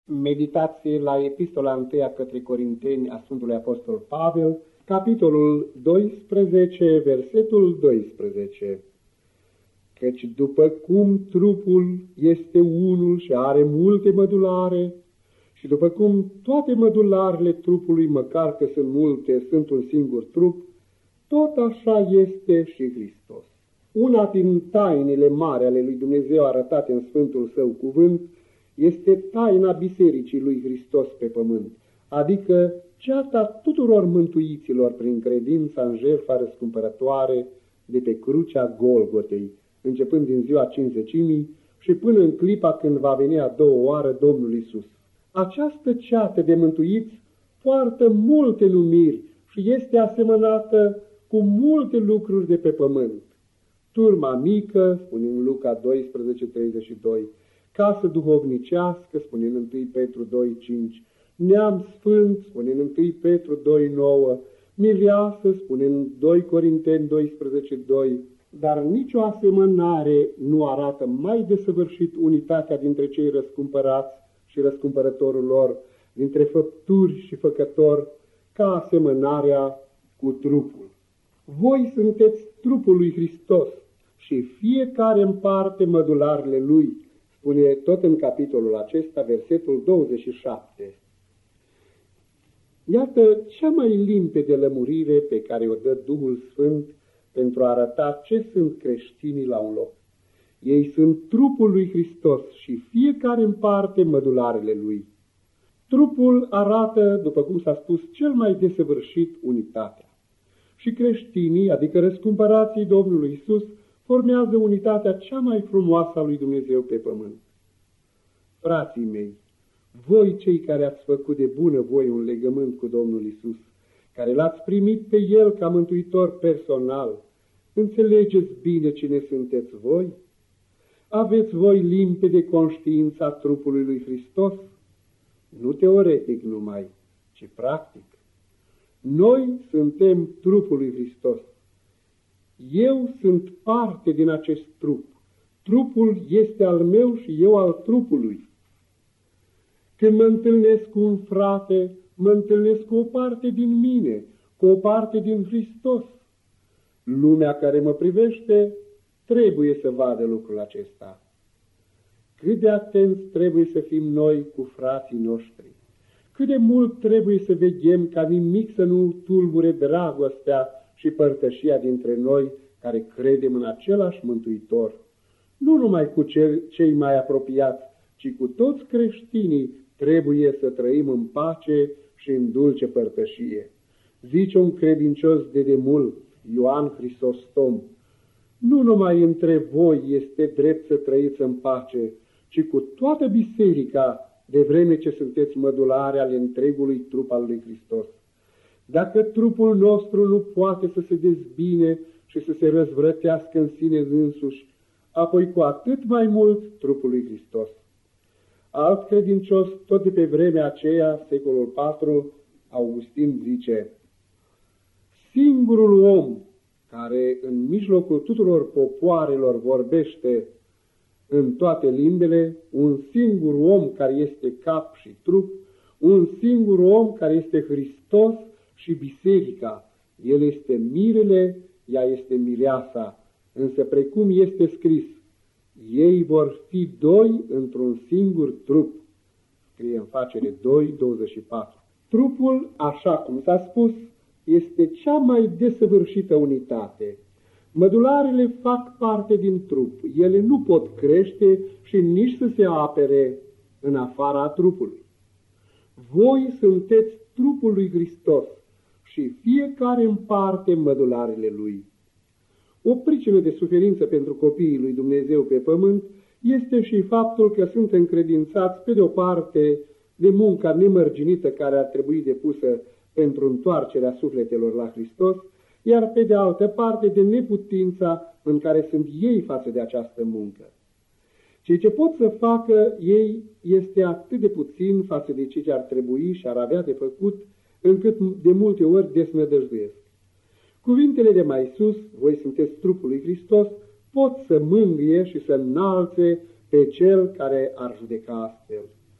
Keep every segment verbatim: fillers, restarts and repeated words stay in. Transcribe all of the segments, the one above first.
Meditație la Epistola întâia către Corinteni a Sfântului Apostol Pavel, capitolul doisprezece, versetul doisprezece. Căci după cum trupul este unul și are multe mădulare, și după cum toate mădularele trupului, măcar că sunt multe, sunt un singur trup, tot așa este și Hristos. Una din tainele mari ale lui Dumnezeu arătate în Sfântul Său cuvânt este taina Bisericii lui Hristos pe pământ, adică ceata tuturor mântuiților prin credința în jertfa răscumpărătoare de pe crucea Golgotei, începând din ziua Cincizecimii și până în clipa când va veni a doua oară Domnul Iisus. Această ceată de mântuiți poartă multe numiri și este asemănată cu multe lucruri de pe pământ. Turma mică, spune în Luca doisprezece, treizeci și doi, casă duhovnicească, spune în întâi Petru doi, cinci, neam sfânt, spune în întâi Petru doi, nouă, mireasă, spune în doi Corinteni doisprezece, doi, dar nicio asemănare nu arată mai desăvârșit unitatea dintre cei răscumpărați și răscumpărătorul lor, dintre făpturi și făcător, ca asemănarea cu trupul. Voi sunteți trupul lui Hristos și fiecare în parte mădularele lui, spune tot în capitolul acesta, versetul douăzeci și șapte. Iată cea mai limpede lămurire pe care o dă Duhul Sfânt pentru a arăta ce sunt creștinii la un loc. Ei sunt trupul lui Hristos și fiecare în parte mădularele lui. Trupul arată, după cum s-a spus, cel mai desăvârșit unitatea. Și creștinii, adică răscumpărații Domnului Iisus, formează unitatea cea mai frumoasă a lui Dumnezeu pe pământ. Frații mei, voi cei care ați făcut de bună voie un legământ cu Domnul Iisus, care l-ați primit pe El ca mântuitor personal, înțelegeți bine cine sunteți voi? Aveți voi limpede conștiința trupului lui Hristos? Nu teoretic numai, ci practic. Noi suntem trupul lui Hristos. Eu sunt parte din acest trup. Trupul este al meu și eu al trupului. Când mă întâlnesc cu un frate, mă întâlnesc cu o parte din mine, cu o parte din Hristos. Lumea care mă privește trebuie să vadă lucrul acesta. Cât de atenți trebuie să fim noi cu frații noștri. Cât de mult trebuie să veghem ca nimic să nu tulbure dragostea și părtășia dintre noi care credem în același Mântuitor. Nu numai cu cei mai apropiați, ci cu toți creștinii trebuie să trăim în pace și în dulce părtășie. Zice un credincios de demult, Ioan Hristostom, nu numai între voi este drept să trăiți în pace, ci cu toată biserica, de vreme ce sunteți mădulare ale întregului trup al lui Hristos. Dacă trupul nostru nu poate să se dezbine și să se răzvrătească în sine însuși, apoi cu atât mai mult trupul lui Hristos. Alt credincios, tot de pe vremea aceea, secolul patru, Augustin zice, singurul om care în mijlocul tuturor popoarelor vorbește în toate limbele, un singur om care este cap și trup, un singur om care este Hristos și biserica. El este mirele, ea este mireasa, însă precum este scris, ei vor fi doi într-un singur trup. Scrie în Facere doi, douăzeci și patru. Trupul, așa cum s-a spus, este cea mai desăvârșită unitate. Mădularele fac parte din trup, ele nu pot crește și nici să se apere în afara trupului. Voi sunteți trupul lui Hristos și fiecare în parte mădularele lui. O pricină de suferință pentru copiii lui Dumnezeu pe pământ este și faptul că sunt încredințați pe de o parte de munca nemărginită care ar trebui depusă pentru întoarcerea sufletelor la Hristos, iar pe de altă parte de neputința în care sunt ei față de această muncă. Ceea ce pot să facă ei este atât de puțin față de ce ar trebui și ar avea de făcut, încât de multe ori desnădăjduiesc. Cuvintele de mai sus, voi sunteți trupul lui Hristos, pot să mângâie și să înalțe pe cel care ar judeca astfel.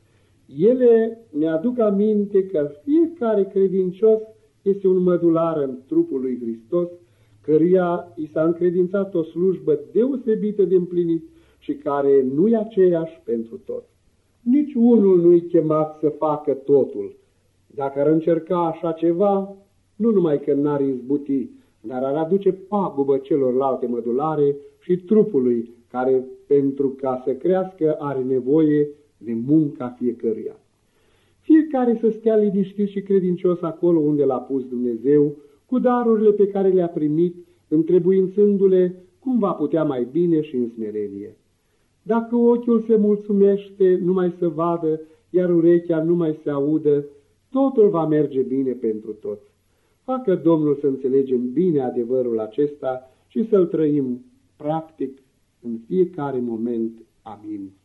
Ele ne-aduc aminte că fiecare credincios este un mădular în trupul lui Hristos, căruia i s-a încredințat o slujbă deosebită de împlinit și care nu e aceeași pentru toți. Nici unul nu-i chemat să facă totul. Dacă ar încerca așa ceva, nu numai că n-ar izbuti, dar ar aduce pagubă celorlalte mădulare și trupului, care, pentru ca să crească, are nevoie de munca fiecăruia. Fiecare să stea liniștit și credincios acolo unde l-a pus Dumnezeu, cu darurile pe care le-a primit, întrebuințându-le cum va putea mai bine și în smerenie. Dacă ochiul se mulțumește numai să vadă, iar urechea numai să audă, totul va merge bine pentru toți. Facă Domnul să înțelegem bine adevărul acesta și să-l trăim practic în fiecare moment. Amin.